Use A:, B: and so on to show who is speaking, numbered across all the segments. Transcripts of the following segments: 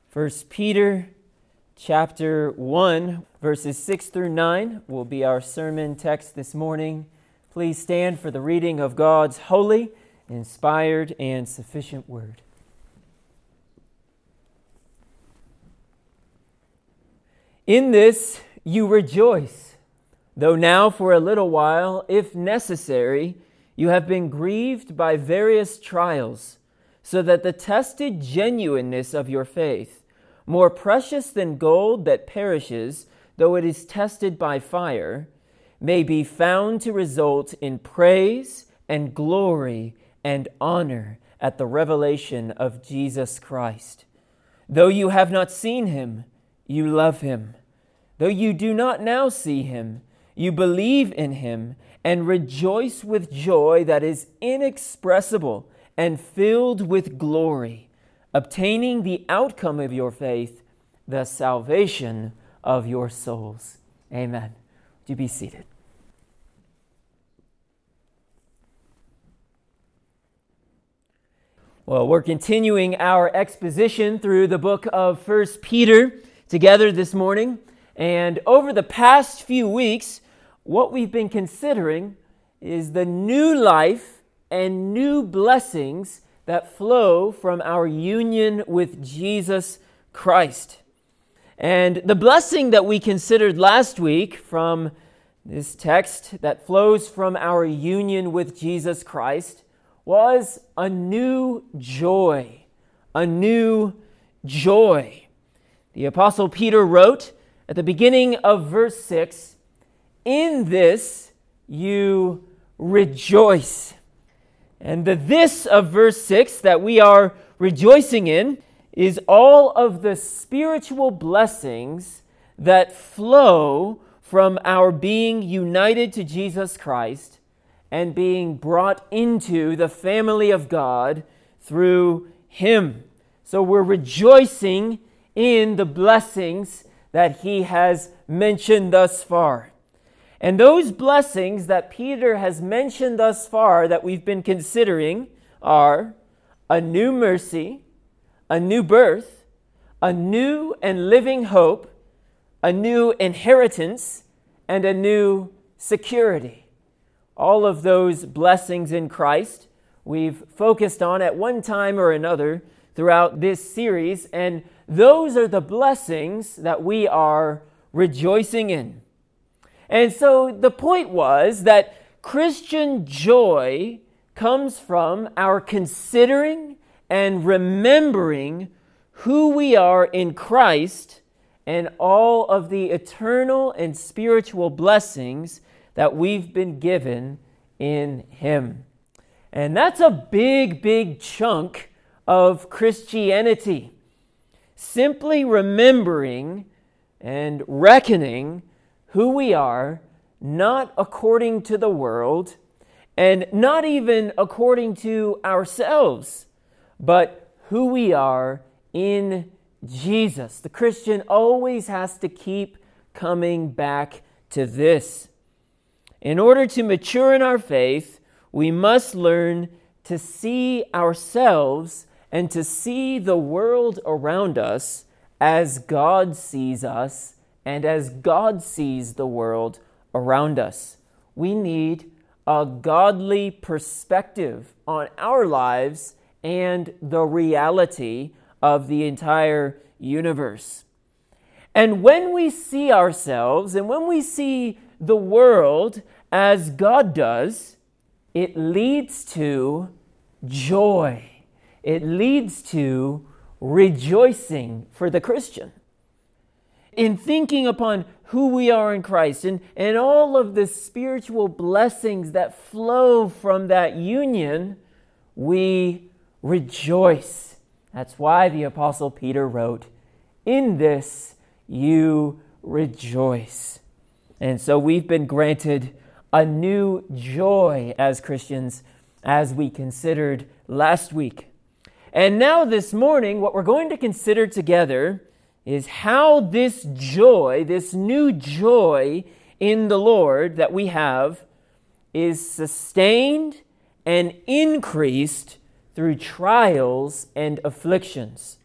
A: First Peter chapter 1, verses 6 through 9 will be our sermon text this morning. Please stand for the reading of God's holy, inspired, and sufficient word. In this you rejoice, though now for a little while, if necessary, you have been grieved by various trials, so that the tested genuineness of your faith, more precious than gold that perishes, though it is tested by fire, may be found to result in praise and glory and honor at the revelation of Jesus Christ. Though you have not seen him, you love him. Though you do not now see him, you believe in him and rejoice with joy that is inexpressible and filled with glory, obtaining the outcome of your faith, the salvation of your souls. Amen. Would you be seated? Well, we're continuing our exposition through the book of First Peter together this morning. And over the past few weeks, what we've been considering is the new life and new blessings that flow from our union with Jesus Christ. And the blessing that we considered last week from this text that flows from our union with Jesus Christ was a new joy. A new joy. The Apostle Peter wrote at the beginning of verse 6, "In this you rejoice." And the this of verse 6 that we are rejoicing in is all of the spiritual blessings that flow from our being united to Jesus Christ and being brought into the family of God through him. So we're rejoicing in the blessings that he has mentioned thus far. And those blessings that Peter has mentioned thus far that we've been considering are a new mercy, a new birth, a new and living hope, a new inheritance, and a new security. All of those blessings in Christ we've focused on at one time or another throughout this series, and those are the blessings that we are rejoicing in. And so the point was that Christian joy comes from our considering and remembering who we are in Christ and all of the eternal and spiritual blessings that we've been given in him. And that's a big, big chunk of Christianity. Simply remembering and reckoning who we are, not according to the world, and not even according to ourselves, but who we are in Jesus. The Christian always has to keep coming back to this. In order to mature in our faith, we must learn to see ourselves and to see the world around us as God sees us and as God sees the world around us. We need a godly perspective on our lives and the reality of the entire universe. And when we see ourselves and when we see the world as God does, it leads to joy. It leads to rejoicing for the Christian. In thinking upon who we are in Christ and all of the spiritual blessings that flow from that union, we rejoice. That's why the Apostle Peter wrote, "In this you rejoice." And so we've been granted a new joy as Christians, as we considered last week. And now this morning, what we're going to consider together is how this joy, this new joy in the Lord that we have, is sustained and increased through trials and afflictions.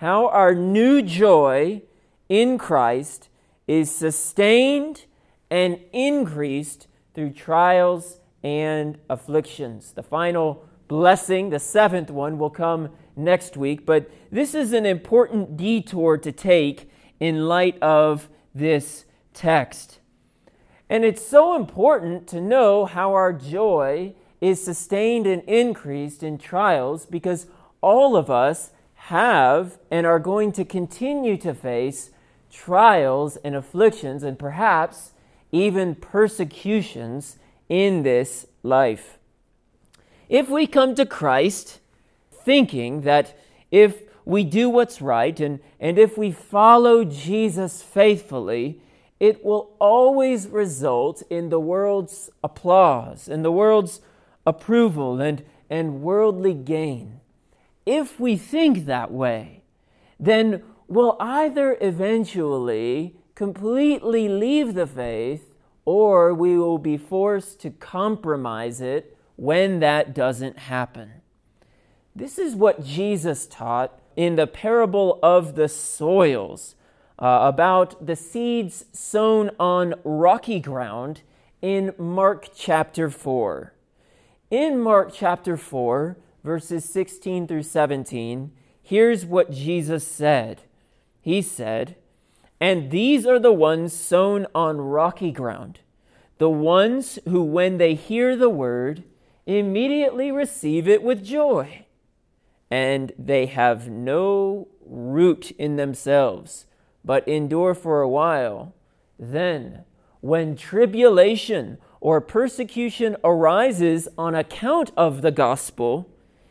A: how our new joy in Christ is sustained and increased through trials and afflictions. The final blessing, the seventh one, will come next week, but this is an important detour to take in light of this text. And it's so important to know how our joy is sustained and increased in trials, because all of us have and are going to continue to face trials and afflictions and perhaps even persecutions in this life. If we come to Christ thinking that if we do what's right and if we follow Jesus faithfully, it will always result in the world's applause and the world's approval and worldly gain. If we think that way, then we'll either eventually completely leave the faith, or we will be forced to compromise it when that doesn't happen. This is what Jesus taught in the parable of the soils, about the seeds sown on rocky ground in Mark chapter 4. In Mark chapter 4, verses 16 through 17, here's what Jesus said. He said, "And these are the ones sown on rocky ground, the ones who, when they hear the word, immediately receive it with joy. And they have no root in themselves, but endure for a while. Then, when tribulation or persecution arises on account of the gospel,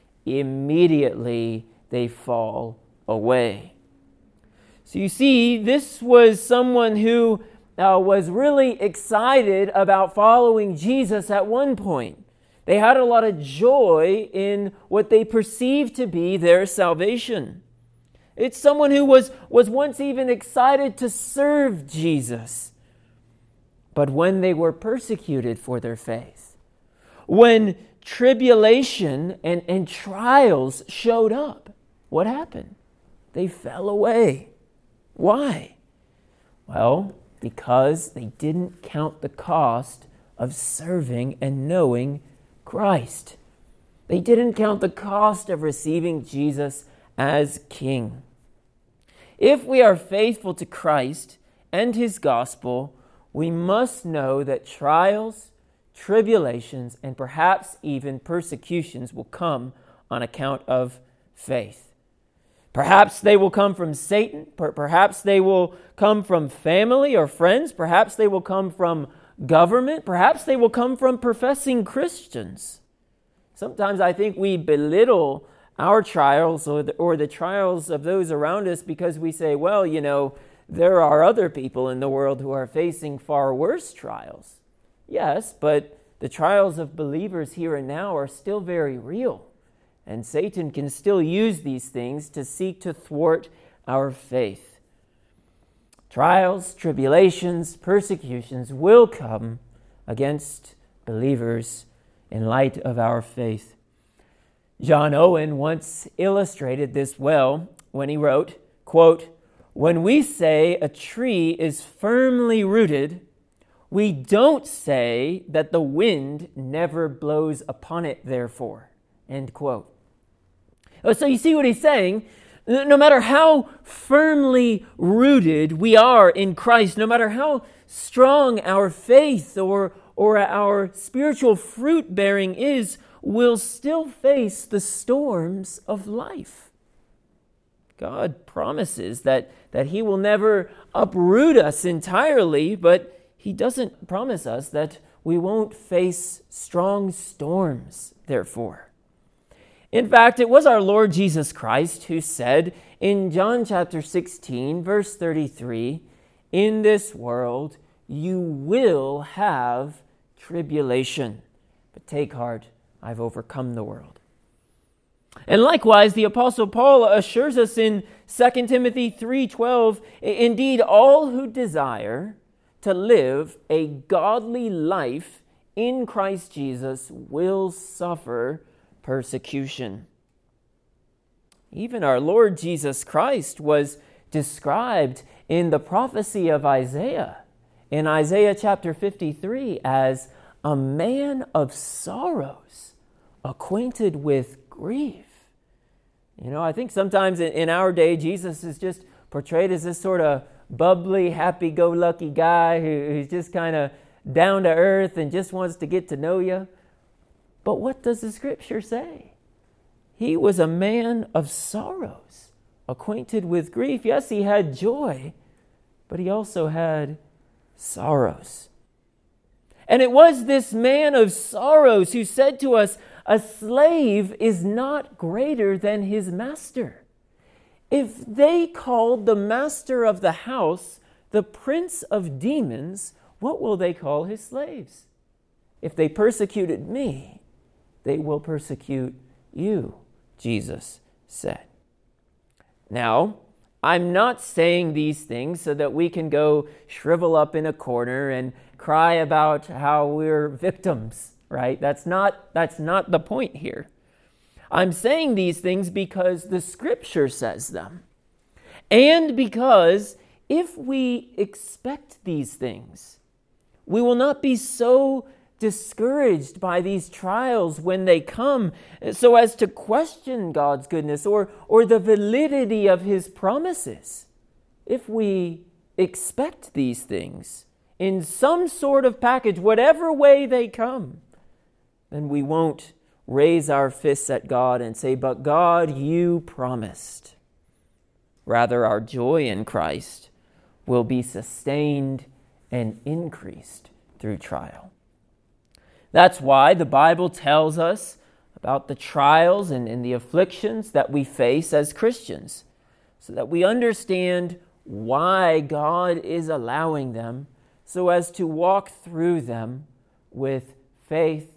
A: immediately they fall away." So you see, this was someone who was really excited about following Jesus at one point. They had a lot of joy in what they perceived to be their salvation. It's someone who was once even excited to serve Jesus. But when they were persecuted for their faith, when tribulation and trials showed up, what happened? They fell away. Why? Well, because they didn't count the cost of serving and knowing Christ. They didn't count the cost of receiving Jesus as King. If we are faithful to Christ and His gospel, we must know that trials, tribulations, and perhaps even persecutions will come on account of faith. Perhaps they will come from Satan. Perhaps they will come from family or friends. Perhaps they will come from government. Perhaps they will come from professing Christians. Sometimes I think we belittle our trials or the trials of those around us because we say, well, there are other people in the world who are facing far worse trials. Yes, but the trials of believers here and now are still very real. And Satan can still use these things to seek to thwart our faith. Trials, tribulations, persecutions will come against believers in light of our faith. John Owen once illustrated this well when he wrote, quote, "When we say a tree is firmly rooted, we don't say that the wind never blows upon it, therefore." End quote. So you see what he's saying? No matter how firmly rooted we are in Christ, no matter how strong our faith or our spiritual fruit bearing is, we'll still face the storms of life. God promises that He will never uproot us entirely, but He doesn't promise us that we won't face strong storms, therefore. In fact, it was our Lord Jesus Christ who said in John chapter 16, verse 33, "In this world you will have tribulation, but take heart, I've overcome the world." And likewise, the Apostle Paul assures us in 2 Timothy 3:12, "Indeed, all who desire to live a godly life in Christ Jesus will suffer persecution." Even our Lord Jesus Christ was described in the prophecy of Isaiah, in Isaiah chapter 53, as a man of sorrows, acquainted with grief. I think sometimes in our day, Jesus is just portrayed as this sort of bubbly, happy-go-lucky guy who's just kind of down to earth and just wants to get to know you. But what does the Scripture say? He was a man of sorrows, acquainted with grief. Yes, he had joy, but he also had sorrows. And it was this man of sorrows who said to us, a slave is not greater than his master. If they called the master of the house the prince of demons, what will they call his slaves? If they persecuted me, they will persecute you, Jesus said. Now, I'm not saying these things so that we can go shrivel up in a corner and cry about how we're victims, right? That's not the point here. I'm saying these things because the Scripture says them. And because if we expect these things, we will not be so discouraged by these trials when they come so as to question God's goodness or the validity of His promises. If we expect these things in some sort of package, whatever way they come, then we won't raise our fists at God and say, "But God, you promised." Rather, our joy in Christ will be sustained and increased through trial. That's why the Bible tells us about the trials and the afflictions that we face as Christians, so that we understand why God is allowing them, so as to walk through them with faith,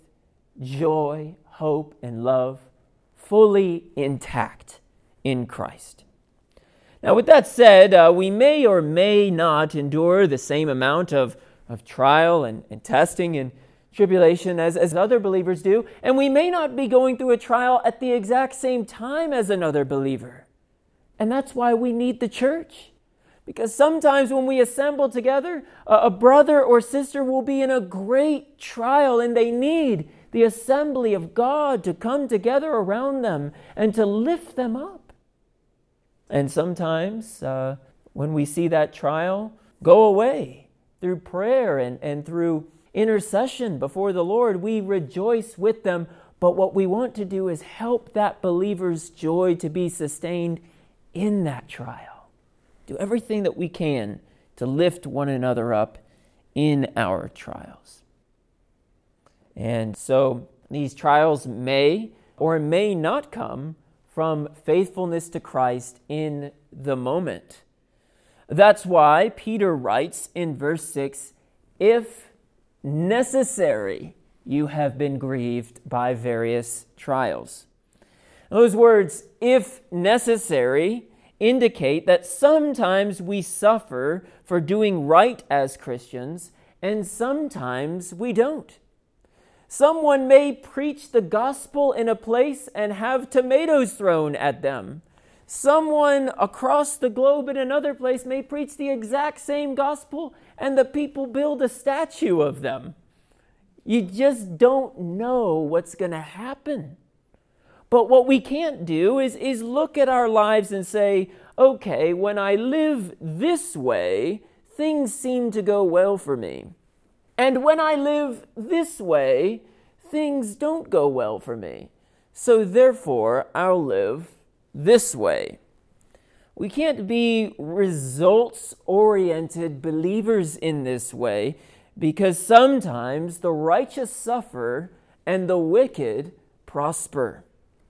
A: joy, hope, and love, fully intact in Christ. Now, with that said, we may or may not endure the same amount of trial and testing and tribulation as other believers do, and we may not be going through a trial at the exact same time as another believer. And that's why we need the church. Because sometimes when we assemble together, a brother or sister will be in a great trial and they need the assembly of God to come together around them and to lift them up. And sometimes when we see that trial go away through prayer and through intercession before the Lord, we rejoice with them. But what we want to do is help that believer's joy to be sustained in that trial. Do everything that we can to lift one another up in our trials. And so these trials may or may not come from faithfulness to Christ in the moment. That's why Peter writes in verse 6, "If necessary, you have been grieved by various trials." Those words, "if necessary," indicate that sometimes we suffer for doing right as Christians, and sometimes we don't. Someone may preach the gospel in a place and have tomatoes thrown at them. Someone across the globe in another place may preach the exact same gospel and the people build a statue of them. You just don't know what's going to happen. But what we can't do is look at our lives and say, okay, when I live this way, things seem to go well for me. And when I live this way, things don't go well for me. So therefore, I'll live this way. We can't be results-oriented believers in this way, because sometimes the righteous suffer and the wicked prosper.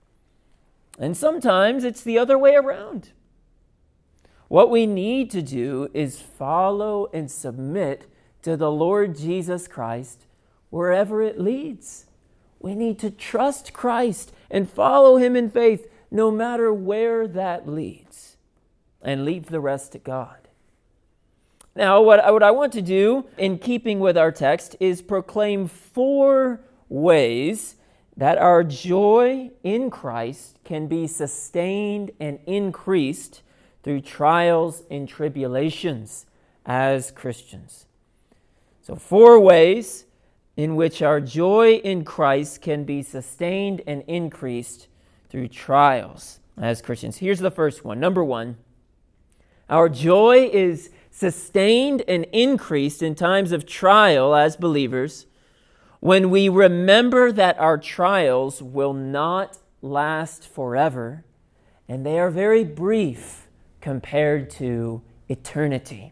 A: And sometimes it's the other way around. What we need to do is follow and submit to the Lord Jesus Christ wherever it leads. We need to trust Christ and follow Him in faith no matter where that leads, and leave the rest to God. Now, what I want to do in keeping with our text is proclaim 4 ways that our joy in Christ can be sustained and increased through trials and tribulations as Christians. So 4 ways in which our joy in Christ can be sustained and increased through trials as Christians. Here's the first one. Number 1, our joy is sustained and increased in times of trial as believers when we remember that our trials will not last forever, and they are very brief compared to eternity.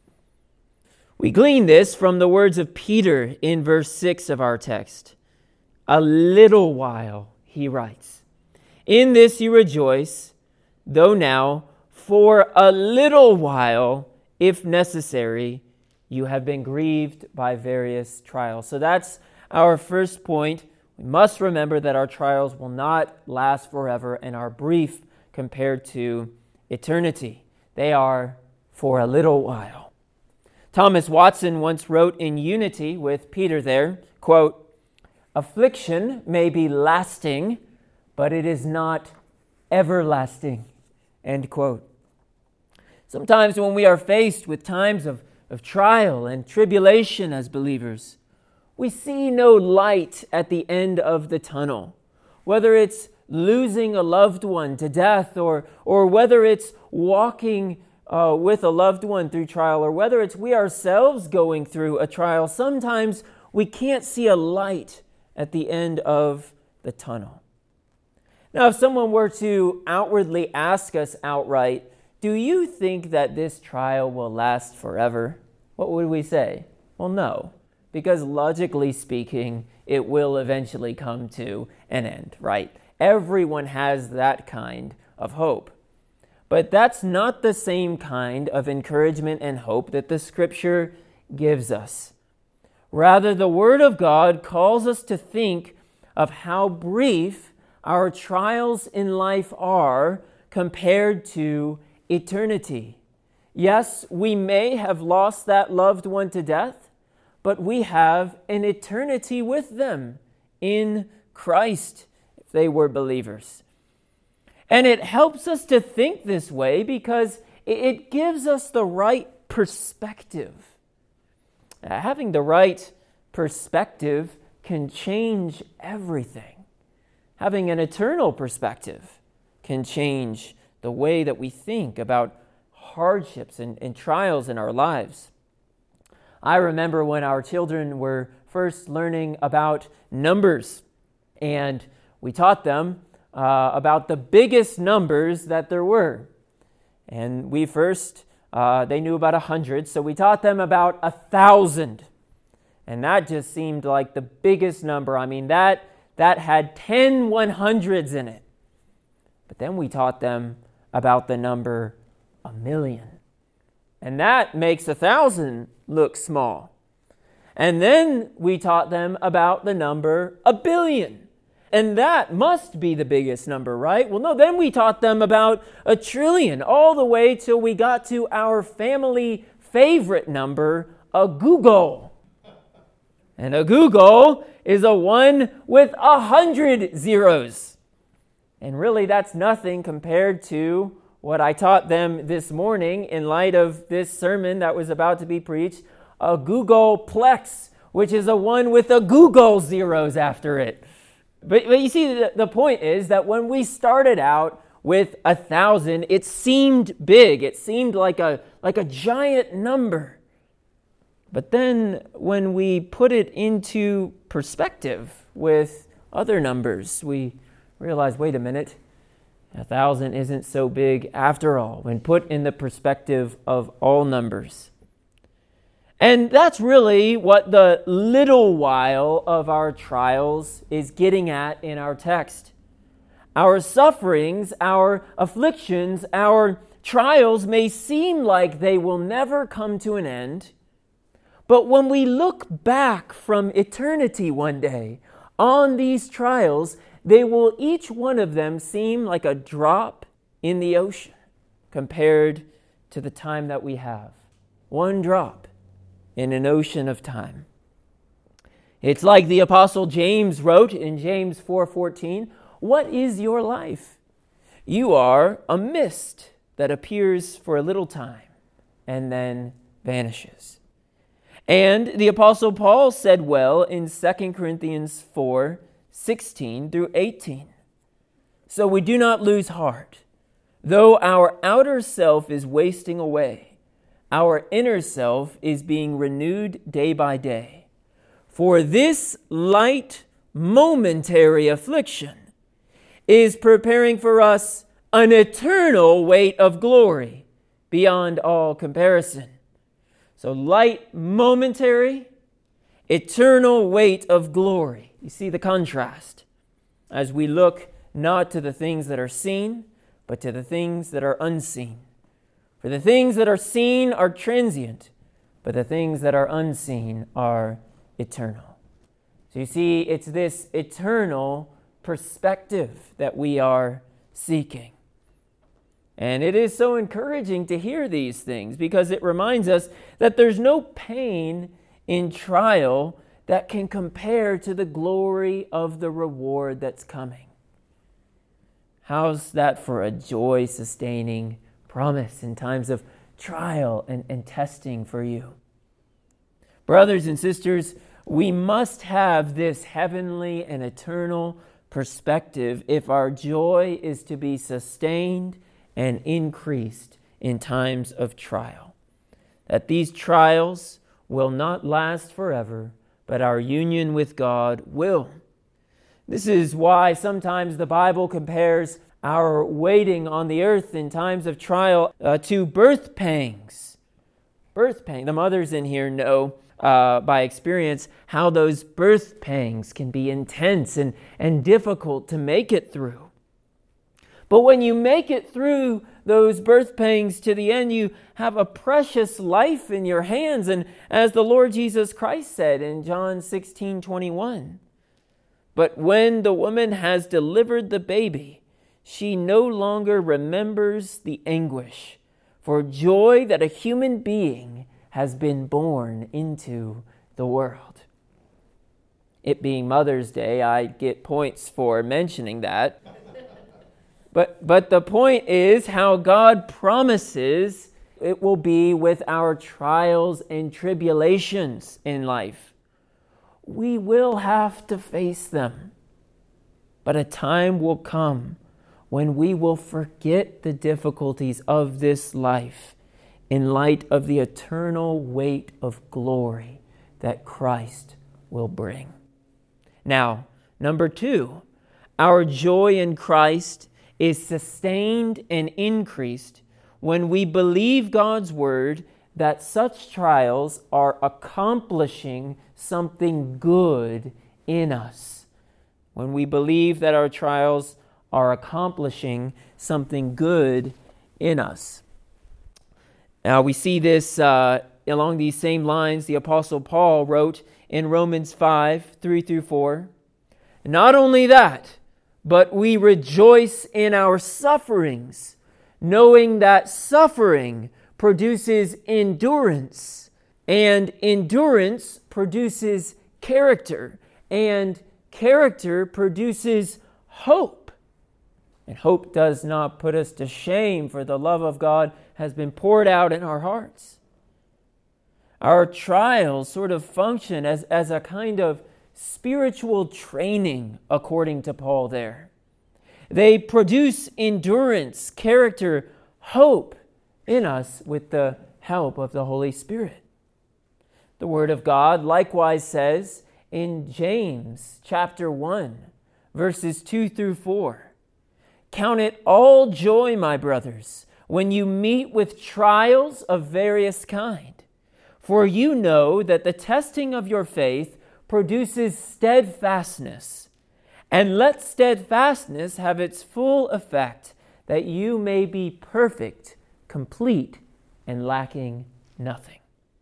A: We glean this from the words of Peter in verse 6 of our text. A little while, he writes, in this you rejoice, though now, for a little while, if necessary, you have been grieved by various trials. So that's our first point. We must remember that our trials will not last forever and are brief compared to eternity. They are for a little while. Thomas Watson once wrote in unity with Peter there, quote, affliction may be lasting, but it is not everlasting, end quote. Sometimes when we are faced with times of trial and tribulation as believers, we see no light at the end of the tunnel. Whether it's losing a loved one to death or whether it's walking with a loved one through trial, or whether it's we ourselves going through a trial, sometimes we can't see a light at the end of the tunnel. Now, if someone were to outwardly ask us outright, do you think that this trial will last forever? What would we say? Well, no, because logically speaking, it will eventually come to an end, right? Everyone has that kind of hope. But that's not the same kind of encouragement and hope that the Scripture gives us. Rather, the Word of God calls us to think of how brief our trials in life are compared to eternity. Yes, we may have lost that loved one to death, but we have an eternity with them in Christ if they were believers. And it helps us to think this way because it gives us the right perspective. Having the right perspective can change everything. Having an eternal perspective can change the way that we think about hardships and trials in our lives. I remember when our children were first learning about numbers, and we taught them about the biggest numbers that there were. And we first, they knew about 100, so we taught them about 1,000. And that just seemed like the biggest number. I mean, that had 10 100s in it. But then we taught them about the number 1,000,000. And that makes 1,000 look small. And then we taught them about the number 1,000,000,000. And that must be the biggest number, right? Well, no, then we taught them about 1,000,000,000,000, all the way till we got to our family favorite number, a googol. And a googol is a 1 with 100 zeros. And really, that's nothing compared to what I taught them this morning in light of this sermon that was about to be preached, a googolplex, which is a 1 with a googol zeros after it. But you see, the point is that when we started out with 1,000, it seemed big. It seemed like a giant number. But then when we put it into perspective with other numbers, we realize, wait a minute, 1,000 isn't so big after all, when put in the perspective of all numbers. And that's really what the little while of our trials is getting at in our text. Our sufferings, our afflictions, our trials may seem like they will never come to an end, but when we look back from eternity one day on these trials, they will each one of them seem like a drop in the ocean compared to the time that we have. One drop in an ocean of time. It's like the Apostle James wrote in James 4:14, "What is your life? You are a mist that appears for a little time and then vanishes." And the Apostle Paul said well in 2 Corinthians 4:16 through 18. "So we do not lose heart. Though our outer self is wasting away, our inner self is being renewed day by day. For this light momentary affliction is preparing for us an eternal weight of glory beyond all comparison." So light momentary, eternal weight of glory. You see the contrast as we look not to the things that are seen, but to the things that are unseen. For the things that are seen are transient, but the things that are unseen are eternal. So you see, it's this eternal perspective that we are seeking. And it is so encouraging to hear these things because it reminds us that there's no pain in trial that can compare to the glory of the reward that's coming. How's that for a joy-sustaining promise in times of trial and testing for you? Brothers and sisters, we must have this heavenly and eternal perspective if our joy is to be sustained and increased in times of trial. That these trials will not last forever, but our union with God will. This is why sometimes the Bible compares our waiting on the earth in times of trial to birth pangs. Birth pangs. The mothers in here know by experience how those birth pangs can be intense and difficult to make it through. But when you make it through those birth pangs to the end, you have a precious life in your hands. And as the Lord Jesus Christ said in John 16:21, "But when the woman has delivered the baby, she no longer remembers the anguish for joy that a human being has been born into the world." It being Mother's Day, I get points for mentioning that. But the point is how God promises it will be with our trials and tribulations in life. We will have to face them. But a time will come when we will forget the difficulties of this life in light of the eternal weight of glory that Christ will bring. Now, number 2, our joy in Christ is sustained and increased when we believe God's word that such trials are accomplishing something good in us. When we believe that our trials are accomplishing something good in us. Now we see this along these same lines. The Apostle Paul wrote in Romans 5:3-4, "Not only that, but we rejoice in our sufferings, knowing that suffering produces endurance, and endurance produces character, and character produces hope. And hope does not put us to shame, for the love of God has been poured out in our hearts." Our trials sort of function as a kind of spiritual training, according to Paul there. They produce endurance, character, hope in us with the help of the Holy Spirit. The Word of God likewise says in James chapter 1, verses 2-4, "Count it all joy, my brothers, when you meet with trials of various kind. For you know that the testing of your faith produces steadfastness. And let steadfastness have its full effect, that you may be perfect, complete, and lacking nothing."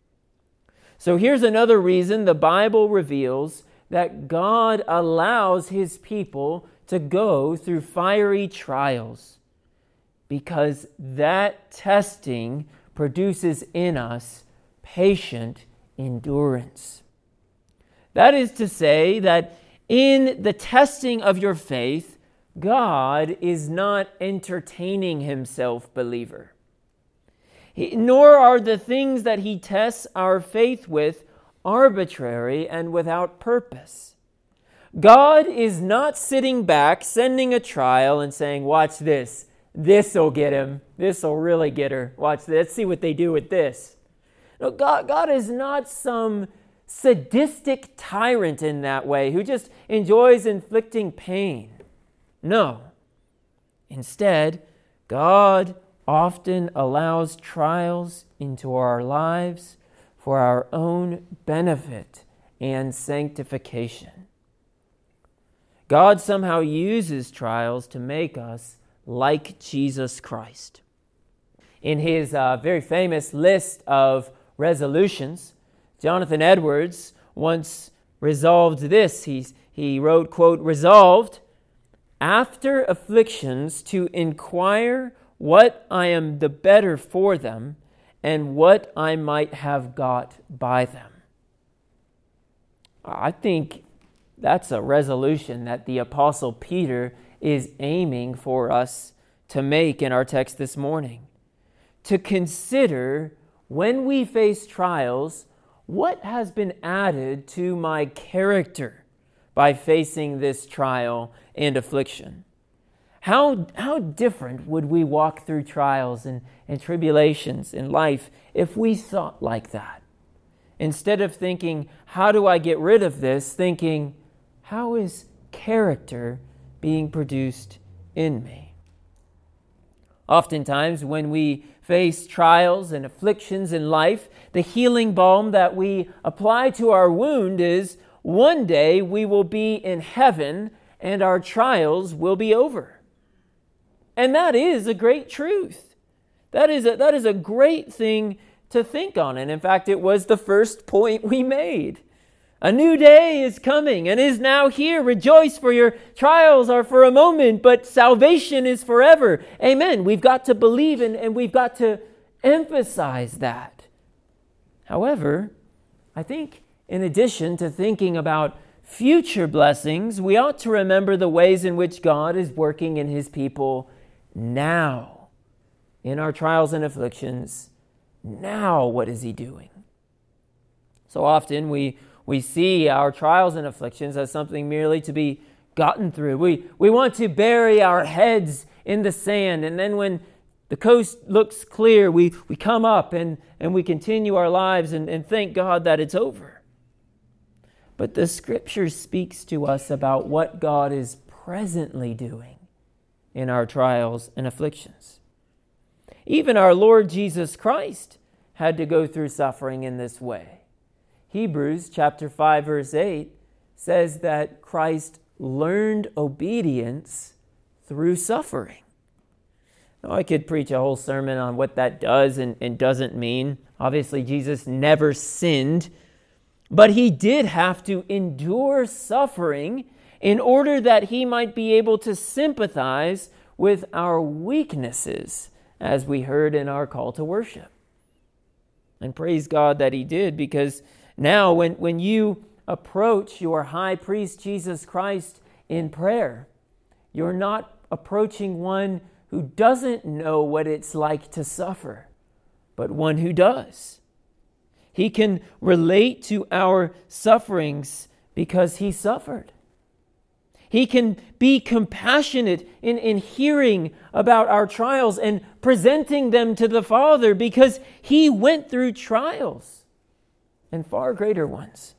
A: So here's another reason the Bible reveals that God allows His people to go through fiery trials, because that testing produces in us patient endurance. That is to say that in the testing of your faith, God is not entertaining himself, believer. Nor are the things that he tests our faith with arbitrary and without purpose. God is not sitting back, sending a trial and saying, watch this. This'll get him. This'll really get her. Watch this. Let's see what they do with this. No, God is not some sadistic tyrant in that way who just enjoys inflicting pain. No. Instead, God often allows trials into our lives for our own benefit and sanctification. God somehow uses trials to make us like Jesus Christ. In his very famous list of resolutions, Jonathan Edwards once resolved this. He wrote, quote, "Resolved, after afflictions, to inquire what I am the better for them and what I might have got by them." I think that's a resolution that the Apostle Peter is aiming for us to make in our text this morning. To consider, when we face trials, what has been added to my character by facing this trial and affliction? How different would we walk through trials and tribulations in life if we thought like that? Instead of thinking, how do I get rid of this? Thinking, how is character being produced in me? Oftentimes, when we face trials and afflictions in life, the healing balm that we apply to our wound is, one day we will be in heaven and our trials will be over. And that is a great truth. That is a great thing to think on. And in fact, it was the first point we made. A new day is coming and is now here. Rejoice, for your trials are for a moment, but salvation is forever. Amen. We've got to believe and we've got to emphasize that. However, I think in addition to thinking about future blessings, we ought to remember the ways in which God is working in his people now. In our trials and afflictions, now what is he doing? So often we see our trials and afflictions as something merely to be gotten through. We want to bury our heads in the sand, and then when the coast looks clear, we come up and we continue our lives and thank God that it's over. But the Scripture speaks to us about what God is presently doing in our trials and afflictions. Even our Lord Jesus Christ had to go through suffering in this way. Hebrews chapter 5, verse 8 says that Christ learned obedience through suffering. Now, I could preach a whole sermon on what that does and doesn't mean. Obviously, Jesus never sinned, but he did have to endure suffering in order that he might be able to sympathize with our weaknesses, as we heard in our call to worship. And praise God that he did, because now when you approach your high priest, Jesus Christ, in prayer, you're not approaching one who doesn't know what it's like to suffer, but one who does. He can relate to our sufferings because he suffered. He can be compassionate in hearing about our trials and presenting them to the Father because he went through trials and far greater ones.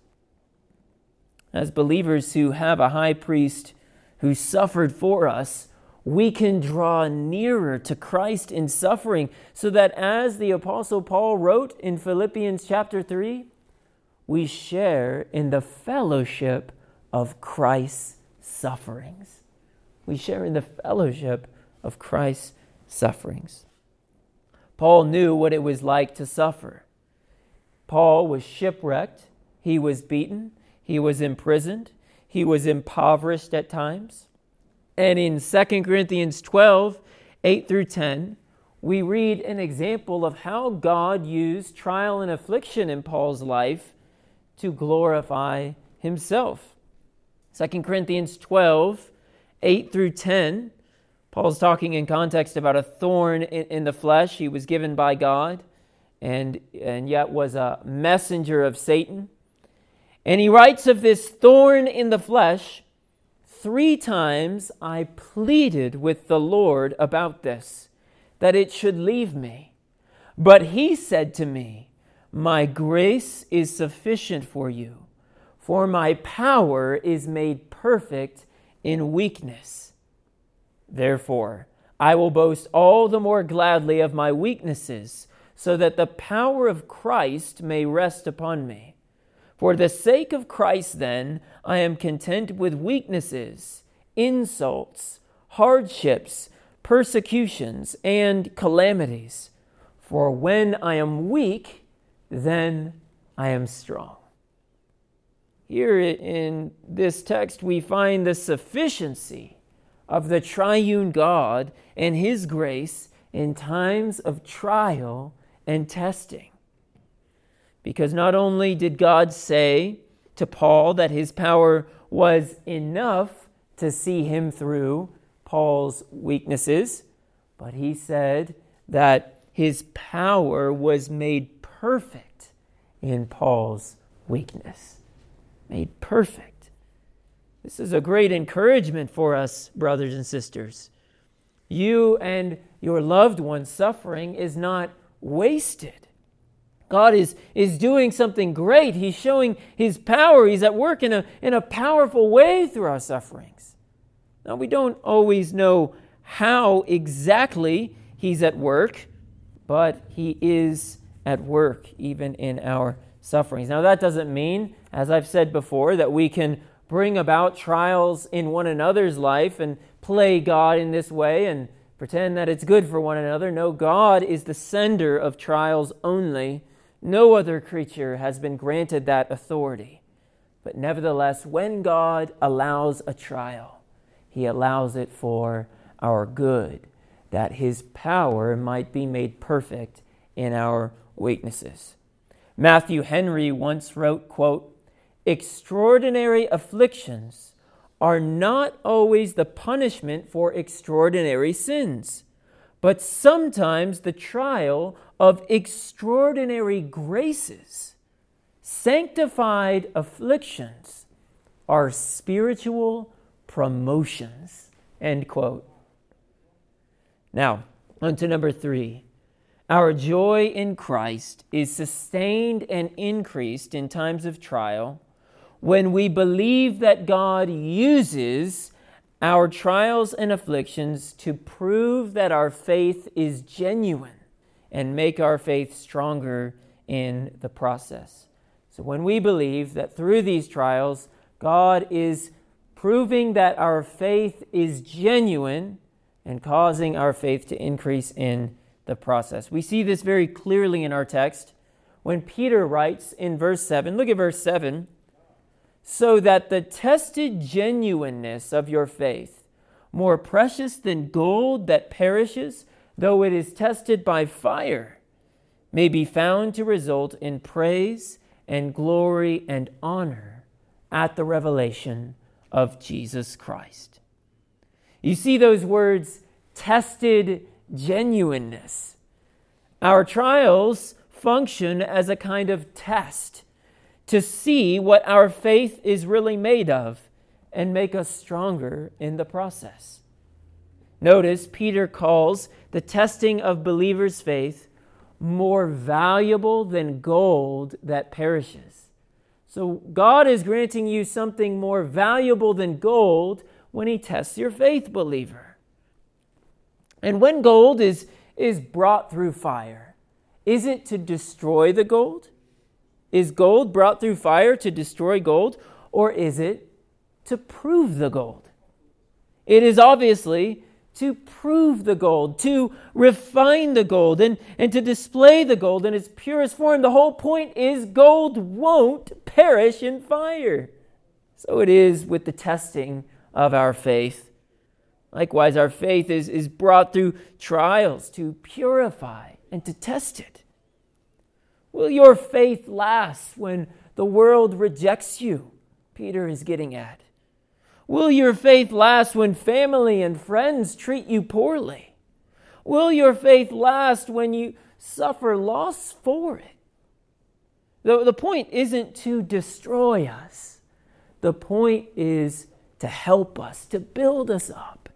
A: As believers who have a high priest who suffered for us, we can draw nearer to Christ in suffering, so that as the Apostle Paul wrote in Philippians chapter 3, we share in the fellowship of Christ's sufferings. We share in the fellowship of Christ's sufferings. Paul knew what it was like to suffer. Paul was shipwrecked. He was beaten. He was imprisoned. He was impoverished at times. And in 2 Corinthians 12, 8 through 10, we read an example of how God used trial and affliction in Paul's life to glorify himself. 2 Corinthians 12, 8 through 10, Paul's talking in context about a thorn in the flesh. He was given by God and yet was a messenger of Satan. And he writes of this thorn in the flesh, 3 times I pleaded with the Lord about this, that it should leave me. But he said to me, my grace is sufficient for you, for my power is made perfect in weakness. Therefore, I will boast all the more gladly of my weaknesses, so that the power of Christ may rest upon me. For the sake of Christ, then, I am content with weaknesses, insults, hardships, persecutions, and calamities. For when I am weak, then I am strong. Here in this text, we find the sufficiency of the triune God and His grace in times of trial and testing. Because not only did God say to Paul that His power was enough to see him through Paul's weaknesses, but He said that His power was made perfect in Paul's weakness. Made perfect. This is a great encouragement for us, brothers and sisters. You and your loved one's suffering is not wasted. God is doing something great. He's showing His power. He's at work in a powerful way through our sufferings. Now, we don't always know how exactly He's at work, but He is at work even in our sufferings. Now, that doesn't mean, as I've said before, that we can bring about trials in one another's life and play God in this way and pretend that it's good for one another. No, God is the sender of trials only. No other creature has been granted that authority. But nevertheless, when God allows a trial, He allows it for our good, that His power might be made perfect in our weaknesses. Matthew Henry once wrote, quote, extraordinary afflictions are not always the punishment for extraordinary sins, but sometimes the trial of extraordinary graces. Sanctified afflictions are spiritual promotions. End quote. Now, on to number 3. Our joy in Christ is sustained and increased in times of trial when we believe that God uses our trials and afflictions to prove that our faith is genuine and make our faith stronger in the process. So when we believe that through these trials, God is proving that our faith is genuine and causing our faith to increase in the process. We see this very clearly in our text when Peter writes in verse 7. Look at verse 7. So that the tested genuineness of your faith, more precious than gold that perishes, though it is tested by fire, may be found to result in praise and glory and honor at the revelation of Jesus Christ. You see those words, tested genuineness. Our trials function as a kind of test to see what our faith is really made of and make us stronger in the process. Notice Peter calls the testing of believers' faith more valuable than gold that perishes. So God is granting you something more valuable than gold when He tests your faith, believer. And when gold is brought through fire, is it to destroy the gold? Is gold brought through fire to destroy gold, or is it to prove the gold? It is obviously to prove the gold, to refine the gold, and to display the gold in its purest form. The whole point is gold won't perish in fire. So it is with the testing of our faith. Likewise, our faith is brought through trials to purify and to test it. Will your faith last when the world rejects you, Peter is getting at? Will your faith last when family and friends treat you poorly? Will your faith last when you suffer loss for it? The point isn't to destroy us. The point is to help us, to build us up.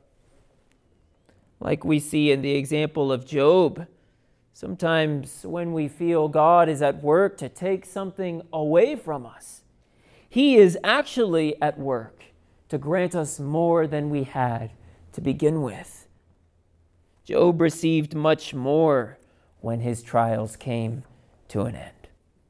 A: Like we see in the example of Job, sometimes when we feel God is at work to take something away from us, He is actually at work to grant us more than we had to begin with. Job received much more when his trials came to an end.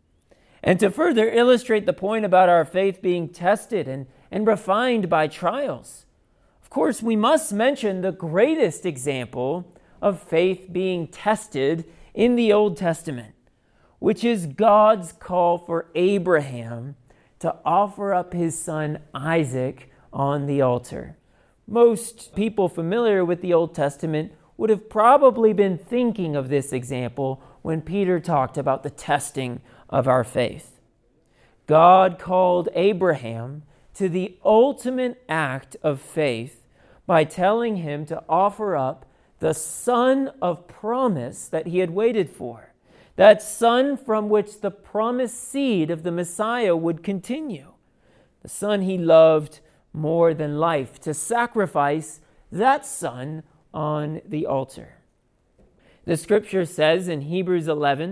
A: And to further illustrate the point about our faith being tested and refined by trials, of course, we must mention the greatest example of faith being tested in the Old Testament, which is God's call for Abraham to offer up his son Isaac on the altar. Most people familiar with the Old Testament would have probably been thinking of this example when Peter talked about the testing of our faith. God called Abraham to the ultimate act of faith by telling him to offer up the son of promise that he had waited for, that son from which the promised seed of the Messiah would continue, the son he loved more than life, to sacrifice that son on the altar. The scripture says in Hebrews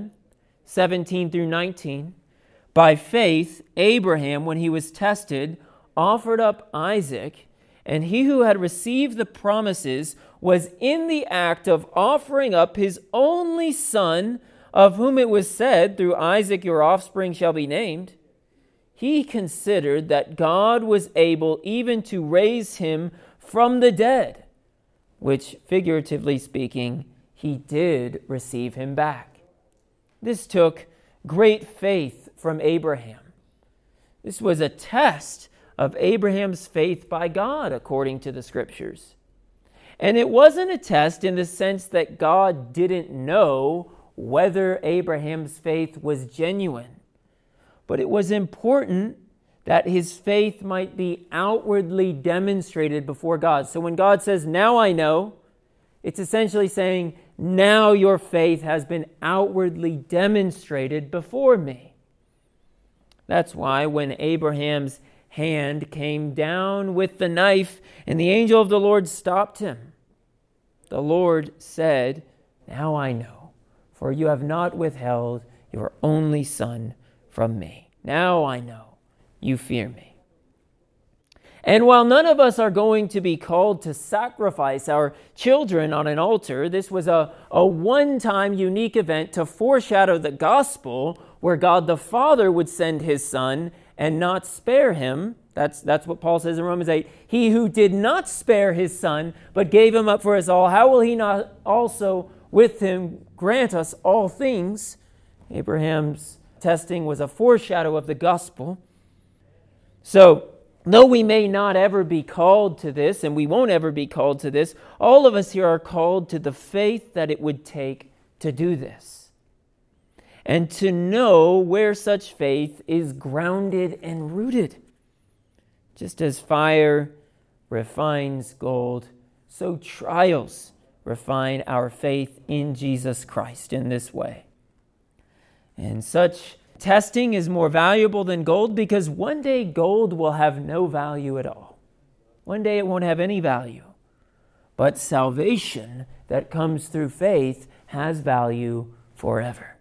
A: 11:17 through 19, by faith, Abraham, when he was tested, offered up Isaac, and he who had received the promises was in the act of offering up his only son, of whom it was said, through Isaac your offspring shall be named. He considered that God was able even to raise him from the dead, which, figuratively speaking, he did receive him back. This took great faith from Abraham. This was a test of Abraham's faith by God, according to the scriptures. And it wasn't a test in the sense that God didn't know whether Abraham's faith was genuine, but it was important that his faith might be outwardly demonstrated before God. So when God says, now I know, it's essentially saying, now your faith has been outwardly demonstrated before me. That's why when Abraham's hand came down with the knife and the angel of the Lord stopped him, the Lord said, now I know, for you have not withheld your only son from me. Now I know you fear me. And while none of us are going to be called to sacrifice our children on an altar, this was a one-time unique event to foreshadow the gospel where God the Father would send his son and not spare him. That's what Paul says in Romans 8. He who did not spare his son, but gave him up for us all, how will he not also with him grant us all things? Abraham's testing was a foreshadow of the gospel. So, though we may not ever be called to this, and we won't ever be called to this, all of us here are called to the faith that it would take to do this. And to know where such faith is grounded and rooted. Just as fire refines gold, so trials refine our faith in Jesus Christ in this way. And such testing is more valuable than gold because one day gold will have no value at all. One day it won't have any value. But salvation that comes through faith has value forever.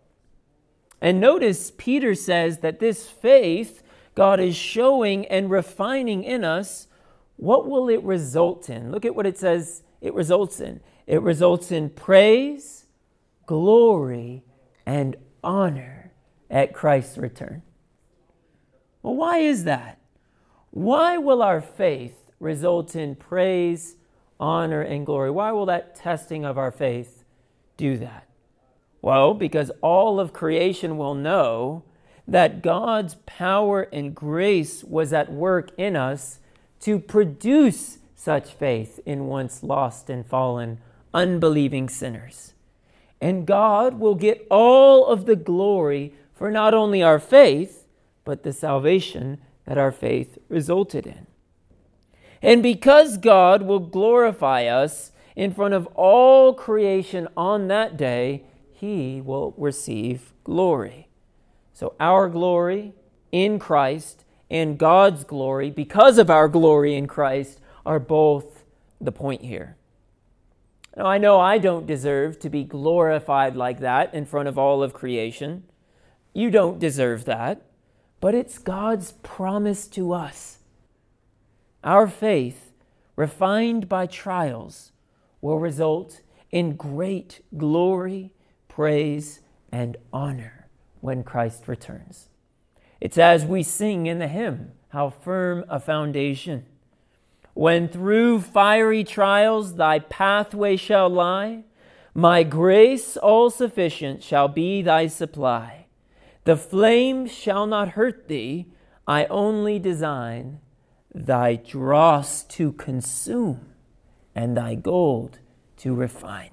A: And notice Peter says that this faith God is showing and refining in us, what will it result in? Look at what it says it results in. It results in praise, glory, and honor at Christ's return. Well, why is that? Why will our faith result in praise, honor, and glory? Why will that testing of our faith do that? Well, because all of creation will know that God's power and grace was at work in us to produce such faith in once lost and fallen, unbelieving sinners. And God will get all of the glory for not only our faith, but the salvation that our faith resulted in. And because God will glorify us in front of all creation on that day, he will receive glory. So our glory in Christ and God's glory, because of our glory in Christ, are both the point here. Now, I know I don't deserve to be glorified like that in front of all of creation. You don't deserve that, but it's God's promise to us. Our faith, refined by trials, will result in great glory, praise, and honor when Christ returns. It's as we sing in the hymn, "How firm a foundation. When through fiery trials thy pathway shall lie, my grace all sufficient shall be thy supply. The flame shall not hurt thee, I only design thy dross to consume and thy gold to refine."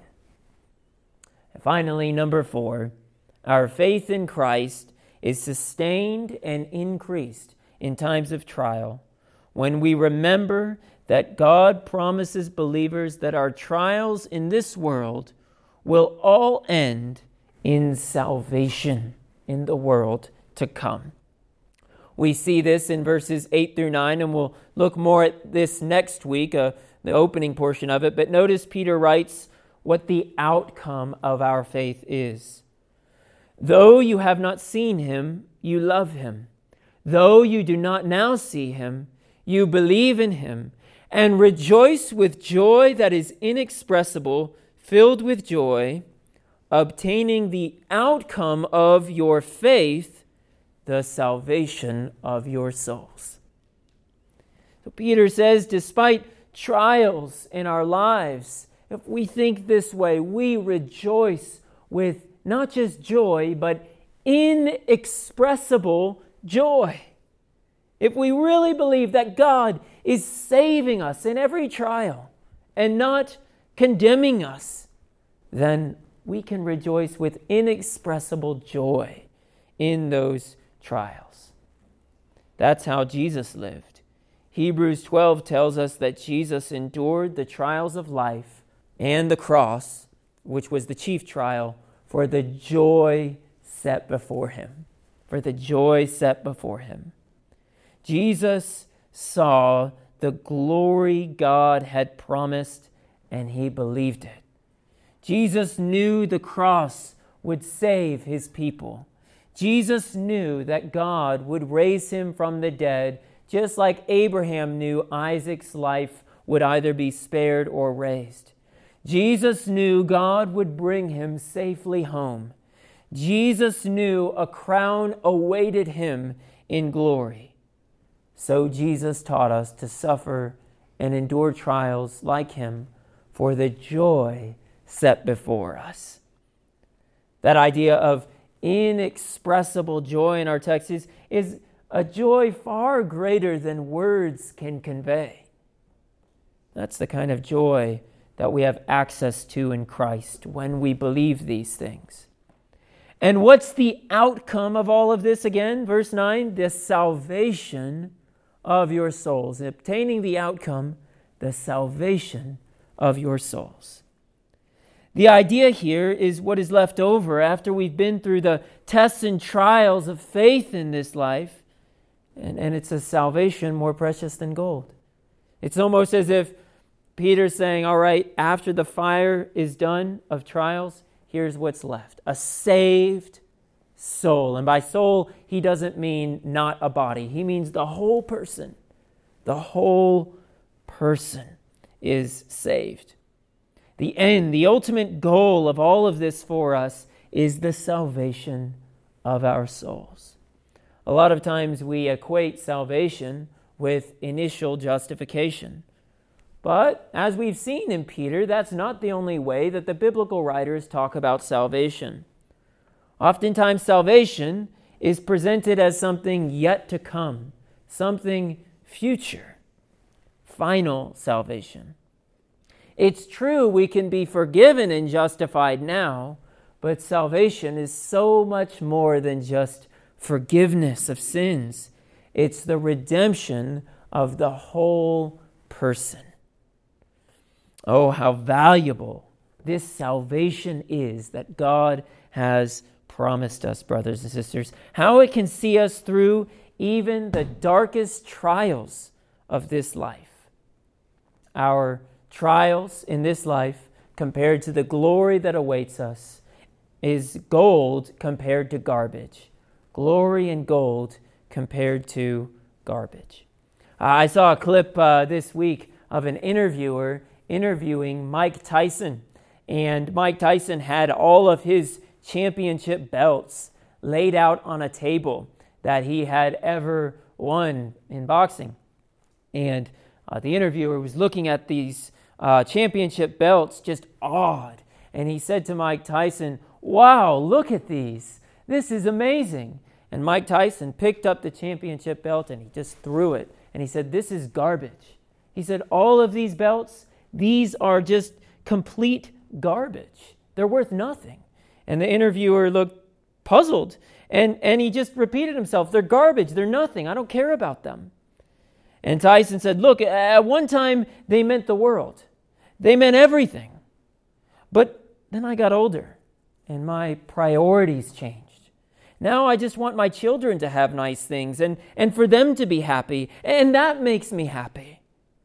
A: And finally, number 4, our faith in Christ is sustained and increased in times of trial when we remember that God promises believers that our trials in this world will all end in salvation in the world to come. We see this in verses 8 through 9, and we'll look more at this next week, the opening portion of it. But notice Peter writes what the outcome of our faith is. "Though you have not seen him, you love him. Though you do not now see him, you believe in him and rejoice with joy that is inexpressible, filled with joy, obtaining the outcome of your faith, the salvation of your souls." So Peter says, despite trials in our lives, if we think this way, we rejoice with not just joy, but inexpressible joy. If we really believe that God is saving us in every trial and not condemning us, then we can rejoice with inexpressible joy in those trials. That's how Jesus lived. Hebrews 12 tells us that Jesus endured the trials of life and the cross, which was the chief trial, for the joy set before him. For the joy set before him. Jesus saw the glory God had promised, and he believed it. Jesus knew the cross would save his people. Jesus knew that God would raise him from the dead, just like Abraham knew Isaac's life would either be spared or raised. Jesus knew God would bring him safely home. Jesus knew a crown awaited him in glory. So Jesus taught us to suffer and endure trials like him for the joy set before us. That idea of inexpressible joy in our text is a joy far greater than words can convey. That's the kind of joy that we have access to in Christ when we believe these things. And what's the outcome of all of this again? Verse 9, the salvation of your souls. Obtaining the outcome, the salvation of your souls. The idea here is what is left over after we've been through the tests and trials of faith in this life, and it's a salvation more precious than gold. It's almost as if Peter's saying, all right, after the fire is done of trials, here's what's left. A saved soul. And by soul, he doesn't mean not a body. He means the whole person. The whole person is saved. The end, the ultimate goal of all of this for us is the salvation of our souls. A lot of times we equate salvation with initial justification. But as we've seen in Peter, that's not the only way that the biblical writers talk about salvation. Oftentimes salvation is presented as something yet to come, something future, final salvation. It's true we can be forgiven and justified now, but salvation is so much more than just forgiveness of sins. It's the redemption of the whole person. Oh, how valuable this salvation is that God has promised us, brothers and sisters. How it can see us through even the darkest trials of this life. Our trials in this life, compared to the glory that awaits us, is gold compared to garbage. Glory and gold compared to garbage. I saw a clip this week of an interviewer interviewing Mike Tyson. And Mike Tyson had all of his championship belts laid out on a table that he had ever won in boxing. And the interviewer was looking at these championship belts, just awed. And he said to Mike Tyson, "Wow, look at these. This is amazing." And Mike Tyson picked up the championship belt and he just threw it. And he said, "This is garbage." He said, "All of these belts, these are just complete garbage. They're worth nothing." And the interviewer looked puzzled. And he just repeated himself, "They're garbage. They're nothing. I don't care about them." And Tyson said, "Look, at one time they meant the world. They meant everything. But then I got older and my priorities changed. Now I just want my children to have nice things and for them to be happy. And that makes me happy.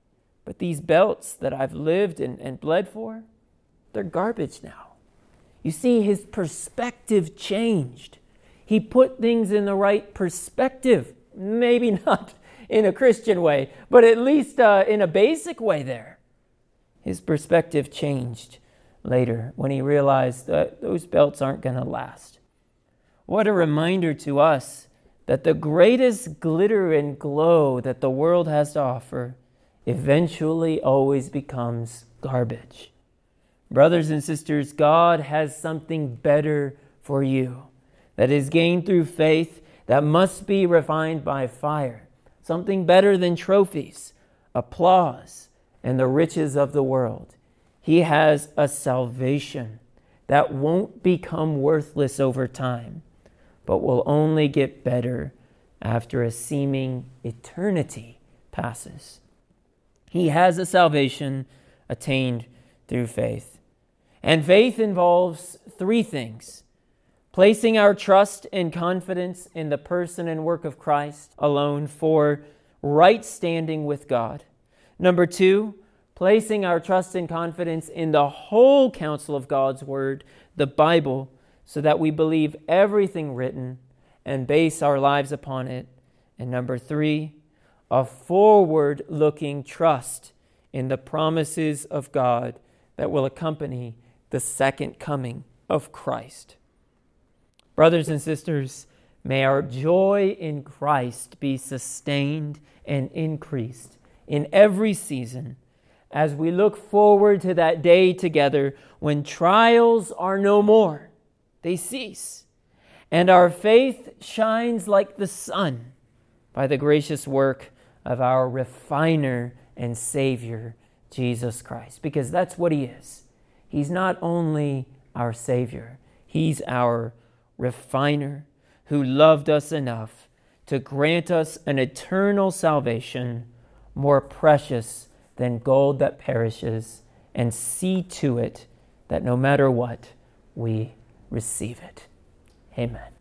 A: But these belts that I've lived and bled for, they're garbage now." You see, his perspective changed. He put things in the right perspective. Maybe not in a Christian way, but at least in a basic way there. His perspective changed later when he realized that those belts aren't going to last. What a reminder to us that the greatest glitter and glow that the world has to offer eventually always becomes garbage. Brothers and sisters, God has something better for you that is gained through faith that must be refined by fire. Something better than trophies, applause, and the riches of the world. He has a salvation that won't become worthless over time, but will only get better after a seeming eternity passes. He has a salvation attained through faith. And faith involves three things: placing our trust and confidence in the person and work of Christ alone for right standing with God. Number 2, placing our trust and confidence in the whole counsel of God's Word, the Bible, so that we believe everything written and base our lives upon it. And number 3, a forward-looking trust in the promises of God that will accompany the second coming of Christ. Brothers and sisters, may our joy in Christ be sustained and increased in every season as we look forward to that day together when trials are no more. They cease. And our faith shines like the sun by the gracious work of our refiner and Savior, Jesus Christ. Because that's what He is. He's not only our Savior, He's our refiner who loved us enough to grant us an eternal salvation more precious than gold that perishes, and see to it that no matter what, we receive it. Amen.